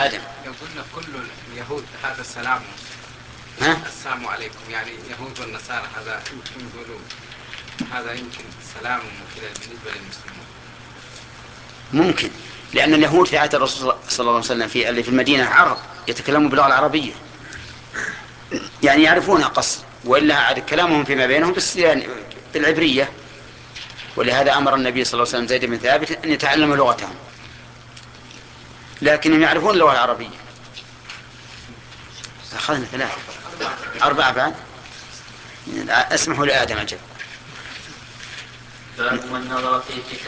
آدم. لو قلنا كل اليهود هذا السلام، السلام عليكم، يعني يهود والنصارى هذا يمكن يقولوا هذا يمكن سلام كذا بالنسبة للمسلمين. ممكن، لأن اليهود في عهد الرسول صلى الله عليه وسلم اللي في المدينة عرب يتكلموا باللغة العربية، يعني يعرفونها قصر، وإلا عاد كلامهم فيما بينهم بس يعني بالعبرية. ولهذا أمر النبي صلى الله عليه وسلم زيد بن ثابت أن يتعلم لغتهم، لكنهم يعرفون اللغة العربية. أخذنا 3 4 بعد. اسمحوا لآدم أجل. باب من نظر في كتاب